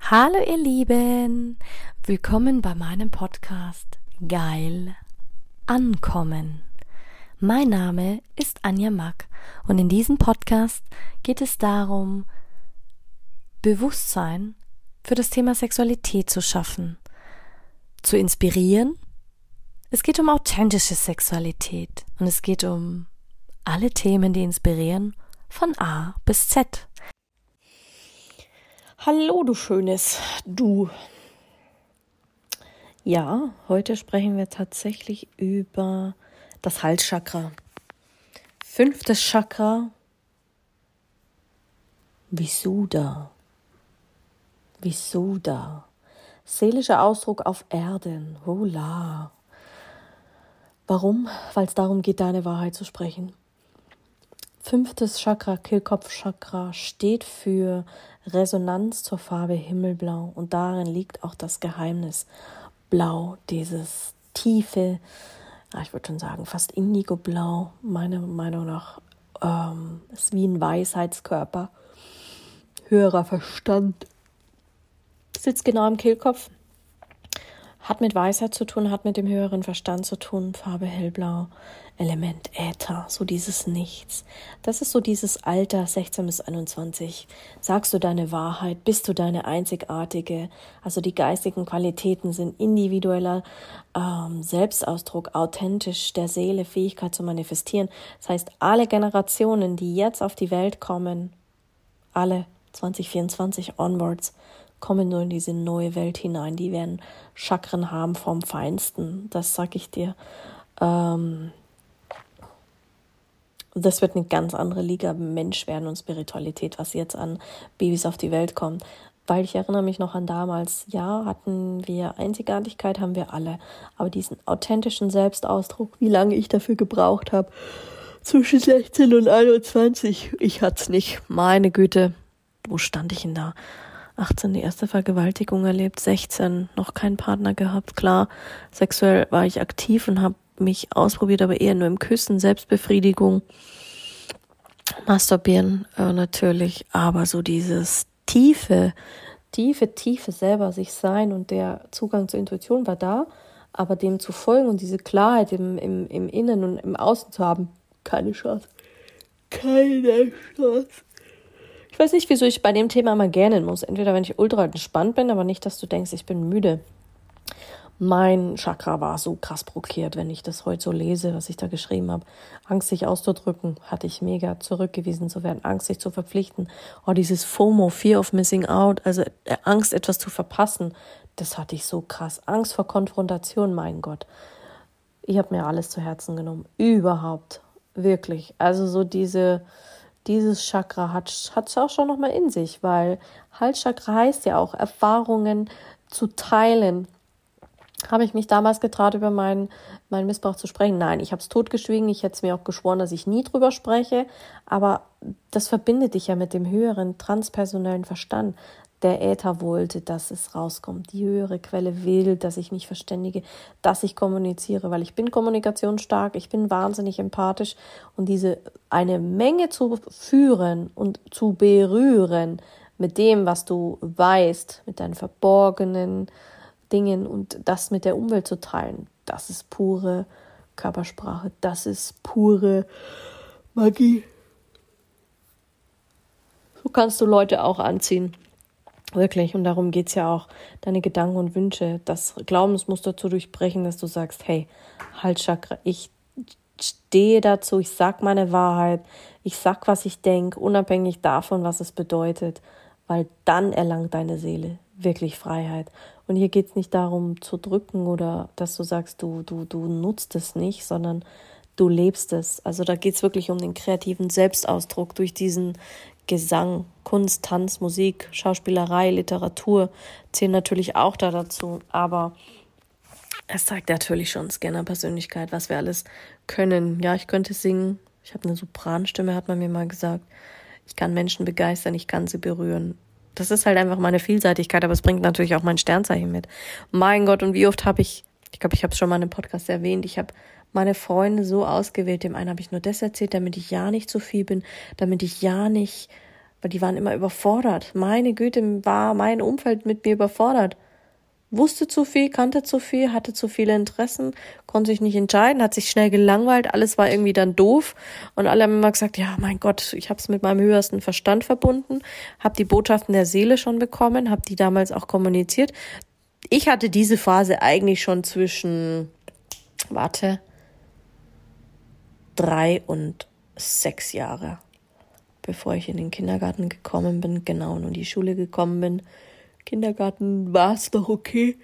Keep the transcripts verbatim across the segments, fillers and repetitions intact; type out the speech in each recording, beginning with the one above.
Hallo ihr Lieben, willkommen bei meinem Podcast Geil Ankommen. Mein Name ist Anja Mack und in diesem Podcast geht es darum, Bewusstsein für das Thema Sexualität zu schaffen, zu inspirieren. Es geht um authentische Sexualität und es geht um alle Themen, die inspirieren, von A bis Z. Hallo, du schönes Du. Ja, heute sprechen wir tatsächlich über das Halschakra. Fünftes Chakra, Visuddha. Visuddha. Seelischer Ausdruck auf Erden. Hola. Warum? Weil es darum geht, deine Wahrheit zu sprechen. Fünftes Chakra, Kehlkopfchakra, steht für Resonanz zur Farbe Himmelblau und darin liegt auch das Geheimnis. Blau, dieses tiefe, ich würde schon sagen fast Indigoblau, meiner Meinung nach, ähm, ist wie ein Weisheitskörper, höherer Verstand, sitzt genau im Kehlkopf, hat mit Weisheit zu tun, hat mit dem höheren Verstand zu tun, Farbe hellblau, Element Äther, so dieses Nichts. Das ist so dieses Alter sechzehn bis einundzwanzig. Sagst du deine Wahrheit, bist du deine einzigartige, also die geistigen Qualitäten sind individueller ähm, Selbstausdruck, authentisch der Seele, Fähigkeit zu manifestieren. Das heißt, alle Generationen, die jetzt auf die Welt kommen, alle zwanzig vierundzwanzig onwards, kommen nur in diese neue Welt hinein. Die werden Chakren haben vom Feinsten, das sag ich dir. Ähm, das wird eine ganz andere Liga Menschwerden und Spiritualität, was jetzt an Babys auf die Welt kommt. Weil ich erinnere mich noch an damals, ja, hatten wir Einzigartigkeit, haben wir alle. Aber diesen authentischen Selbstausdruck, wie lange ich dafür gebraucht habe, zwischen sechzehn und einundzwanzig, ich hatte es nicht. Meine Güte, wo stand ich denn da? achtzehn die erste Vergewaltigung erlebt, sechzehn noch keinen Partner gehabt. Klar, sexuell war ich aktiv und habe mich ausprobiert, aber eher nur im Küssen, Selbstbefriedigung, Masturbieren äh, natürlich, aber so dieses tiefe, tiefe, tiefe selber sich sein und der Zugang zur Intuition war da, aber dem zu folgen und diese Klarheit im, im, im Innen und im Außen zu haben, keine Chance. Keine Chance. Ich weiß nicht, wieso ich bei dem Thema immer gähnen muss. Entweder wenn ich ultra entspannt bin, aber nicht, dass du denkst, ich bin müde. Mein Chakra war so krass blockiert, wenn ich das heute so lese, was ich da geschrieben habe. Angst, sich auszudrücken, hatte ich mega, zurückgewiesen zu werden. Angst, sich zu verpflichten. Oh, dieses FOMO, Fear of Missing Out, also Angst, etwas zu verpassen, das hatte ich so krass. Angst vor Konfrontation, mein Gott. Ich habe mir alles zu Herzen genommen. Überhaupt. Wirklich. Also so diese... Dieses Chakra hat es auch schon nochmal in sich, weil Halschakra heißt ja auch, Erfahrungen zu teilen. Habe ich mich damals getraut, über meinen, meinen Missbrauch zu sprechen? Nein, ich habe es totgeschwiegen. Ich hätte es mir auch geschworen, dass ich nie drüber spreche. Aber das verbindet dich ja mit dem höheren transpersonellen Verstand. Der Äther wollte, dass es rauskommt. Die höhere Quelle will, dass ich mich verständige, dass ich kommuniziere, weil ich bin kommunikationsstark, ich bin wahnsinnig empathisch und diese eine Menge zu führen und zu berühren mit dem, was du weißt, mit deinen verborgenen Dingen und das mit der Umwelt zu teilen, das ist pure Körpersprache, das ist pure Magie. So kannst du Leute auch anziehen. Wirklich, und darum geht's ja auch, deine Gedanken und Wünsche, das Glaubensmuster zu durchbrechen, dass du sagst, hey, Halschakra, ich stehe dazu, ich sag meine Wahrheit, ich sag, was ich denke, unabhängig davon, was es bedeutet, weil dann erlangt deine Seele wirklich Freiheit. Und hier geht's nicht darum zu drücken oder dass du sagst, du, du, du nutzt es nicht, sondern du lebst es. Also da geht's wirklich um den kreativen Selbstausdruck durch diesen Gesang, Kunst, Tanz, Musik, Schauspielerei, Literatur zählen natürlich auch da dazu, aber es zeigt natürlich schon Scanner-Persönlichkeit, was wir alles können. Ja, ich könnte singen, ich habe eine Sopranstimme, hat man mir mal gesagt. Ich kann Menschen begeistern, ich kann sie berühren. Das ist halt einfach meine Vielseitigkeit, aber es bringt natürlich auch mein Sternzeichen mit. Mein Gott, und wie oft habe ich, ich glaube, ich habe es schon mal in einem Podcast erwähnt, ich habe meine Freunde so ausgewählt, dem einen habe ich nur das erzählt, damit ich ja nicht zu viel bin, damit ich ja nicht weil die waren immer überfordert. Meine Güte, war mein Umfeld mit mir überfordert. Wusste zu viel, kannte zu viel, hatte zu viele Interessen, konnte sich nicht entscheiden, hat sich schnell gelangweilt, alles war irgendwie dann doof und alle haben immer gesagt, ja, mein Gott, ich habe es mit meinem höhersten Verstand verbunden, habe die Botschaften der Seele schon bekommen, habe die damals auch kommuniziert. Ich hatte diese Phase eigentlich schon zwischen, warte, drei und sechs Jahre, bevor ich in den Kindergarten gekommen bin, genau, und in die Schule gekommen bin. Kindergarten war es doch okay.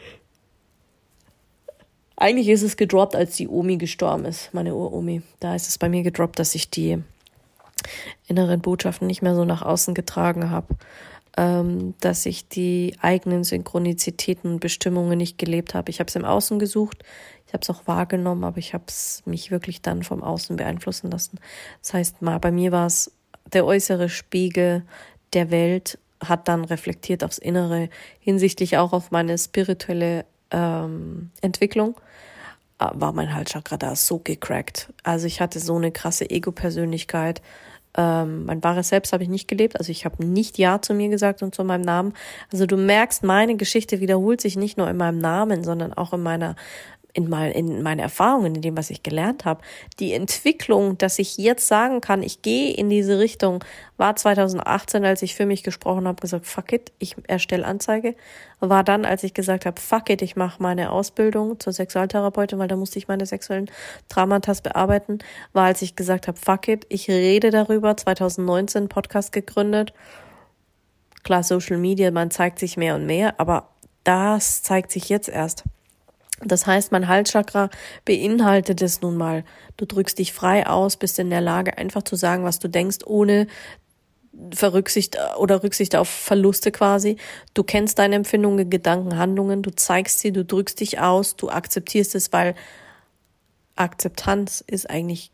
Eigentlich ist es gedroppt, als die Omi gestorben ist, meine Uromi. Da ist es bei mir gedroppt, dass ich die inneren Botschaften nicht mehr so nach außen getragen habe, ähm, dass ich die eigenen Synchronizitäten und Bestimmungen nicht gelebt habe. Ich habe es im Außen gesucht, ich habe es auch wahrgenommen, aber ich habe es mich wirklich dann vom Außen beeinflussen lassen. Das heißt, mal bei mir war es der äußere Spiegel der Welt, hat dann reflektiert aufs Innere, hinsichtlich auch auf meine spirituelle ähm, Entwicklung, war mein Halschakra da so gecrackt. Also ich hatte so eine krasse Ego-Persönlichkeit. Ähm, mein wahres Selbst habe ich nicht gelebt, also ich habe nicht Ja zu mir gesagt und zu meinem Namen. Also du merkst, meine Geschichte wiederholt sich nicht nur in meinem Namen, sondern auch in meiner in, mein, in meine Erfahrungen, in dem, was ich gelernt habe. Die Entwicklung, dass ich jetzt sagen kann, ich gehe in diese Richtung, war zwanzig achtzehn, als ich für mich gesprochen habe, gesagt, fuck it, ich erstelle Anzeige. War dann, als ich gesagt habe, fuck it, ich mache meine Ausbildung zur Sexualtherapeutin, weil da musste ich meine sexuellen Traumata bearbeiten. War, als ich gesagt habe, fuck it, ich rede darüber, zwanzig neunzehn Podcast gegründet. Klar, Social Media, man zeigt sich mehr und mehr, aber das zeigt sich jetzt erst. Das heißt, mein Halschakra beinhaltet es nun mal. Du drückst dich frei aus, bist in der Lage, einfach zu sagen, was du denkst, ohne Verrücksicht oder Rücksicht auf Verluste quasi. Du kennst deine Empfindungen, Gedanken, Handlungen, du zeigst sie, du drückst dich aus, du akzeptierst es, weil Akzeptanz ist eigentlich,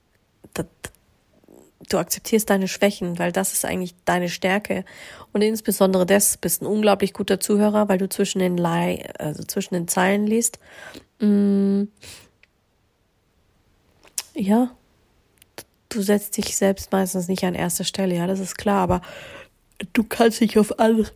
du akzeptierst deine Schwächen, weil das ist eigentlich deine Stärke. Und insbesondere das, bist ein unglaublich guter Zuhörer, weil du zwischen den Lei, also zwischen den Zeilen liest. Mm. Ja, du setzt dich selbst meistens nicht an erster Stelle, ja, das ist klar, aber du kannst dich auf alles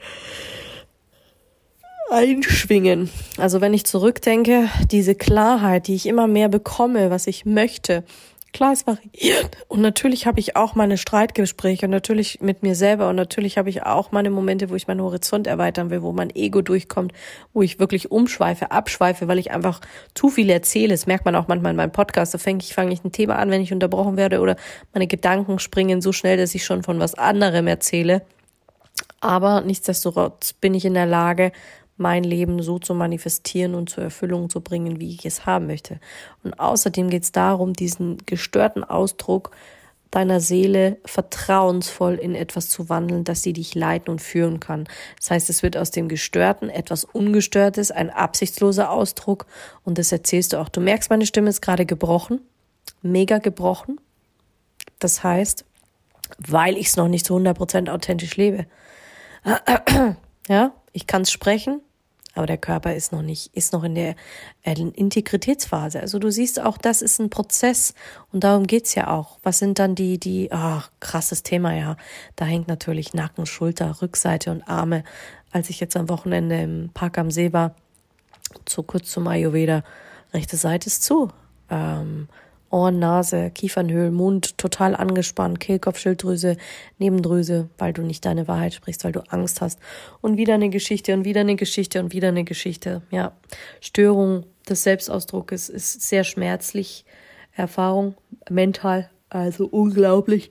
einschwingen. Also wenn ich zurückdenke, diese Klarheit, die ich immer mehr bekomme, was ich möchte, klar, es variiert. Und natürlich habe ich auch meine Streitgespräche und natürlich mit mir selber und natürlich habe ich auch meine Momente, wo ich meinen Horizont erweitern will, wo mein Ego durchkommt, wo ich wirklich umschweife, abschweife, weil ich einfach zu viel erzähle. Das merkt man auch manchmal in meinem Podcast. Da fange ich, fange ich ein Thema an, wenn ich unterbrochen werde oder meine Gedanken springen so schnell, dass ich schon von was anderem erzähle. Aber nichtsdestotrotz bin ich in der Lage, mein Leben so zu manifestieren und zur Erfüllung zu bringen, wie ich es haben möchte. Und außerdem geht es darum, diesen gestörten Ausdruck deiner Seele vertrauensvoll in etwas zu wandeln, dass sie dich leiten und führen kann. Das heißt, es wird aus dem Gestörten etwas Ungestörtes, ein absichtsloser Ausdruck und das erzählst du auch. Du merkst, meine Stimme ist gerade gebrochen, mega gebrochen. Das heißt, weil ich es noch nicht zu hundert Prozent authentisch lebe. Ja, ich kann es sprechen, aber der Körper ist noch nicht, ist noch in der Integritätsphase. Also du siehst auch, das ist ein Prozess und darum geht's ja auch. Was sind dann die, die, ach, krasses Thema, ja. Da hängt natürlich Nacken, Schulter, Rückseite und Arme. Als ich jetzt am Wochenende im Park am See war, so kurz zum Ayurveda, rechte Seite ist zu. Ähm, Ohren, Nase, Kiefernhöhlen, Mund total angespannt, Kehlkopf, Schilddrüse, Nebendrüse, weil du nicht deine Wahrheit sprichst, weil du Angst hast. Und wieder eine Geschichte und wieder eine Geschichte und wieder eine Geschichte. Ja, Störung des Selbstausdrucks ist sehr schmerzlich. Erfahrung, mental, also unglaublich.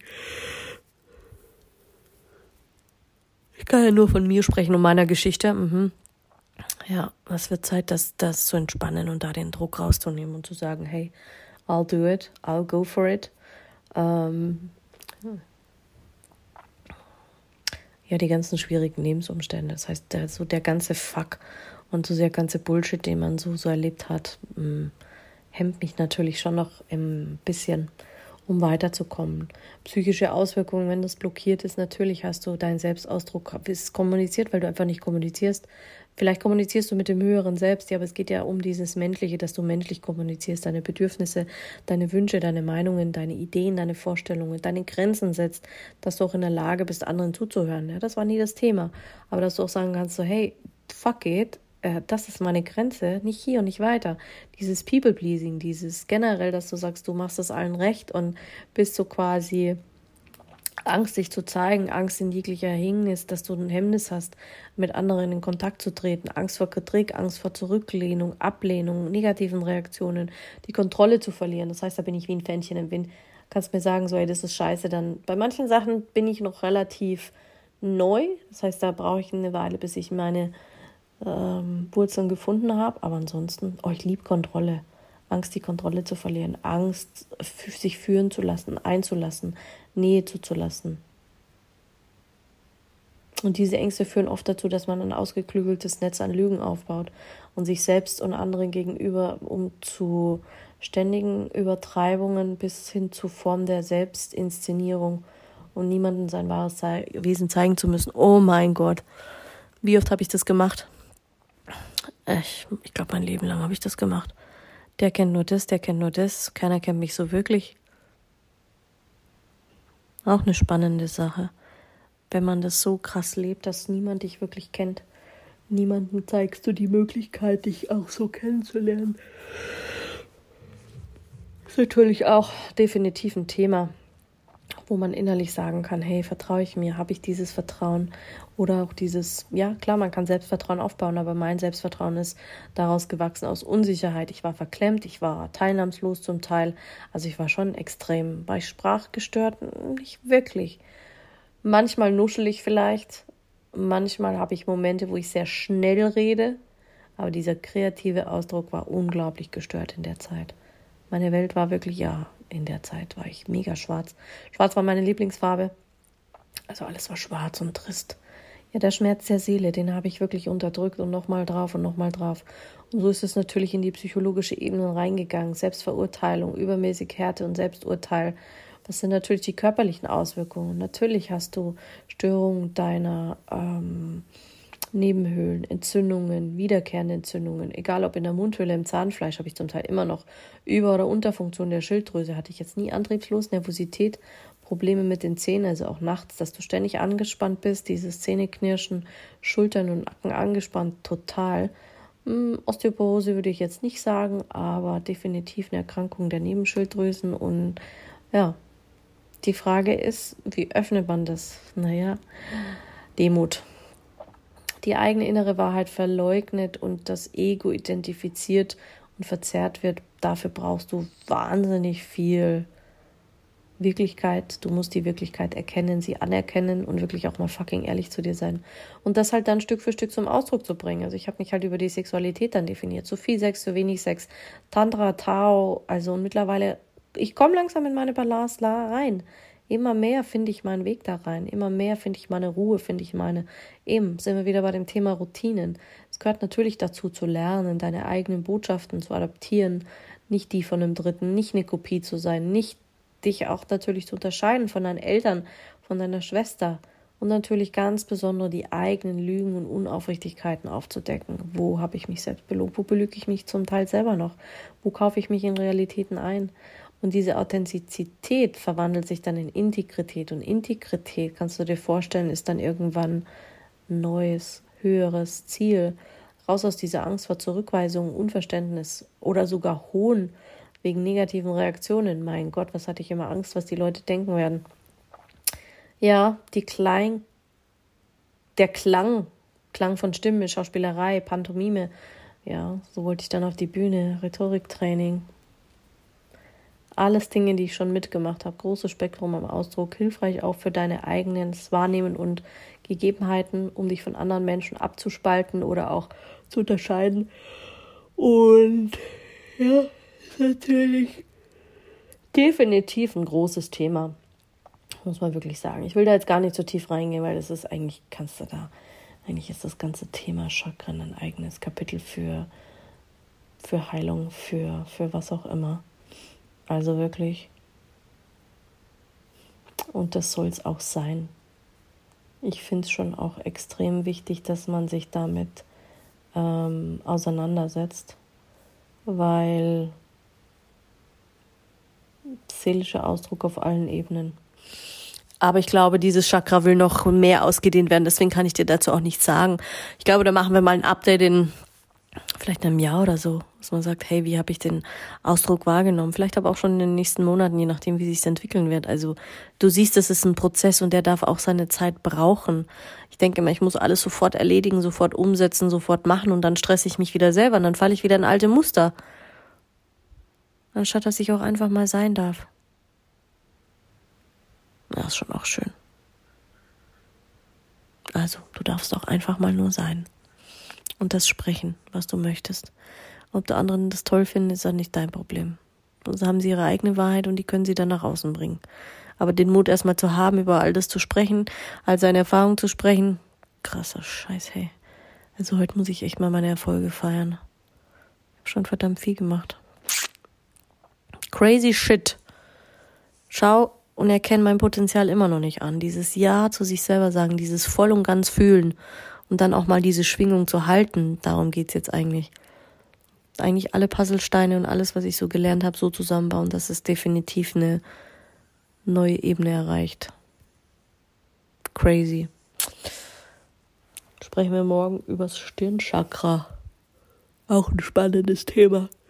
Ich kann ja nur von mir sprechen und meiner Geschichte. Mhm. Ja, es wird Zeit, das, das zu entspannen und da den Druck rauszunehmen und zu sagen, hey, I'll do it, I'll go for it. Ähm, ja, die ganzen schwierigen Lebensumstände. Das heißt, der, so der ganze Fuck und so der ganze Bullshit, den man so, so erlebt hat, mh, hemmt mich natürlich schon noch ein bisschen, um weiterzukommen. Psychische Auswirkungen, wenn das blockiert ist, natürlich hast du deinen Selbstausdruck ist kommuniziert, weil du einfach nicht kommunizierst, Vielleicht kommunizierst du mit dem höheren Selbst, ja, aber es geht ja um dieses Menschliche, dass du menschlich kommunizierst, deine Bedürfnisse, deine Wünsche, deine Meinungen, deine Ideen, deine Vorstellungen, deine Grenzen setzt, dass du auch in der Lage bist, anderen zuzuhören. Ja, das war nie das Thema. Aber dass du auch sagen kannst, so, hey, fuck it, äh, das ist meine Grenze, nicht hier und nicht weiter. Dieses People-Pleasing, dieses generell, dass du sagst, du machst es allen recht und bist so quasi Angst, dich zu zeigen, Angst in jeglicher Hingnis, dass du ein Hemmnis hast, mit anderen in Kontakt zu treten, Angst vor Kritik, Angst vor Zurücklehnung, Ablehnung, negativen Reaktionen, die Kontrolle zu verlieren. Das heißt, da bin ich wie ein Fähnchen im Wind. Kannst mir sagen, so, ey, das ist scheiße. Dann bei manchen Sachen bin ich noch relativ neu. Das heißt, da brauche ich eine Weile, bis ich meine ähm, Wurzeln gefunden habe. Aber ansonsten, oh, ich liebe Kontrolle. Angst, die Kontrolle zu verlieren, Angst, sich führen zu lassen, einzulassen, Nähe zuzulassen. Und diese Ängste führen oft dazu, dass man ein ausgeklügeltes Netz an Lügen aufbaut und sich selbst und anderen gegenüber, um zu ständigen Übertreibungen bis hin zu Form der Selbstinszenierung und niemandem sein wahres Wesen zeigen zu müssen. Oh mein Gott, wie oft habe ich das gemacht? Ich, ich glaube, mein Leben lang habe ich das gemacht. Der kennt nur das, der kennt nur das, keiner kennt mich so wirklich. Auch eine spannende Sache, wenn man das so krass lebt, dass niemand dich wirklich kennt. Niemandem zeigst du die Möglichkeit, dich auch so kennenzulernen. Ist natürlich auch definitiv ein Thema, wo man innerlich sagen kann, hey, vertraue ich mir, habe ich dieses Vertrauen oder auch dieses, ja klar, man kann Selbstvertrauen aufbauen, aber mein Selbstvertrauen ist daraus gewachsen aus Unsicherheit. Ich war verklemmt, ich war teilnahmslos zum Teil, also ich war schon extrem, war ich sprachgestört? Nicht wirklich. Manchmal nuschelig vielleicht, manchmal habe ich Momente, wo ich sehr schnell rede, aber dieser kreative Ausdruck war unglaublich gestört in der Zeit. Meine Welt war wirklich, ja, in der Zeit war ich mega schwarz. Schwarz war meine Lieblingsfarbe. Also alles war schwarz und trist. Ja, der Schmerz der Seele, den habe ich wirklich unterdrückt und nochmal drauf und nochmal drauf. Und so ist es natürlich in die psychologische Ebene reingegangen. Selbstverurteilung, übermäßig Härte und Selbsturteil. Das sind natürlich die körperlichen Auswirkungen. Natürlich hast du Störungen deiner ähm, Nebenhöhlen, Entzündungen, wiederkehrende Entzündungen, egal ob in der Mundhöhle, im Zahnfleisch, habe ich zum Teil immer noch Über- oder Unterfunktion der Schilddrüse, hatte ich jetzt nie antriebslos, Nervosität, Probleme mit den Zähnen, also auch nachts, dass du ständig angespannt bist, dieses Zähneknirschen, Schultern und Nacken angespannt, total. Hm, Osteoporose würde ich jetzt nicht sagen, aber definitiv eine Erkrankung der Nebenschilddrüsen und ja, die Frage ist, wie öffnet man das? Naja, Demut. Die eigene innere Wahrheit verleugnet und das Ego identifiziert und verzerrt wird, dafür brauchst du wahnsinnig viel Wirklichkeit. Du musst die Wirklichkeit erkennen, sie anerkennen und wirklich auch mal fucking ehrlich zu dir sein. Und das halt dann Stück für Stück zum Ausdruck zu bringen. Also ich habe mich halt über die Sexualität dann definiert. Zu viel Sex, zu wenig Sex, Tantra, Tao, also und mittlerweile, ich komme langsam in meine Balance rein. Immer mehr finde ich meinen Weg da rein. Immer mehr finde ich meine Ruhe, finde ich meine... Eben, sind wir wieder bei dem Thema Routinen. Es gehört natürlich dazu zu lernen, deine eigenen Botschaften zu adaptieren. Nicht die von einem Dritten, nicht eine Kopie zu sein. Nicht dich auch natürlich zu unterscheiden von deinen Eltern, von deiner Schwester. Und natürlich ganz besonders die eigenen Lügen und Unaufrichtigkeiten aufzudecken. Wo habe ich mich selbst belogen? Wo belüge ich mich zum Teil selber noch? Wo kaufe ich mich in Realitäten ein? Und diese Authentizität verwandelt sich dann in Integrität. Und Integrität, kannst du dir vorstellen, ist dann irgendwann ein neues, höheres Ziel. Raus aus dieser Angst vor Zurückweisung, Unverständnis oder sogar Hohn wegen negativen Reaktionen. Mein Gott, was hatte ich immer Angst, was die Leute denken werden. Ja, die Klein, der Klang, Klang von Stimme, Schauspielerei, Pantomime. Ja, so wollte ich dann auf die Bühne, Rhetoriktraining. Alles Dinge, die ich schon mitgemacht habe. Großes Spektrum am Ausdruck, hilfreich auch für deine eigenen Wahrnehmen und Gegebenheiten, um dich von anderen Menschen abzuspalten oder auch zu unterscheiden. Und ja, ist natürlich definitiv ein großes Thema, muss man wirklich sagen. Ich will da jetzt gar nicht so tief reingehen, weil das ist eigentlich, kannst du da, eigentlich ist das ganze Thema Chakren ein eigenes Kapitel für, für Heilung, für, für was auch immer. Also wirklich. Und das soll es auch sein. Ich finde es schon auch extrem wichtig, dass man sich damit ähm, auseinandersetzt, weil seelischer Ausdruck auf allen Ebenen. Aber ich glaube, dieses Chakra will noch mehr ausgedehnt werden, deswegen kann ich dir dazu auch nichts sagen. Ich glaube, da machen wir mal ein Update in vielleicht einem Jahr oder so, dass man sagt, hey, wie habe ich den Ausdruck wahrgenommen? Vielleicht aber auch schon in den nächsten Monaten, je nachdem, wie sich es entwickeln wird. Also du siehst, es ist ein Prozess und der darf auch seine Zeit brauchen. Ich denke immer, ich muss alles sofort erledigen, sofort umsetzen, sofort machen und dann stresse ich mich wieder selber und dann falle ich wieder in alte Muster. Anstatt, dass ich auch einfach mal sein darf. Das ist schon auch schön. Also, du darfst auch einfach mal nur sein. Und das sprechen, was du möchtest. Ob die anderen das toll finden, ist dann nicht dein Problem. Sonst haben sie ihre eigene Wahrheit und die können sie dann nach außen bringen. Aber den Mut erstmal zu haben, über all das zu sprechen, all seine Erfahrungen zu sprechen, krasser Scheiß, hey. Also heute muss ich echt mal meine Erfolge feiern. Ich habe schon verdammt viel gemacht. Crazy shit. Schau und erkenn mein Potenzial immer noch nicht an. Dieses Ja zu sich selber sagen, dieses voll und ganz fühlen und dann auch mal diese Schwingung zu halten, darum geht's jetzt eigentlich. Eigentlich alle Puzzlesteine und alles, was ich so gelernt habe, so zusammenbauen, dass es definitiv eine neue Ebene erreicht. Crazy. Sprechen wir morgen über das Stirnchakra. Auch ein spannendes Thema.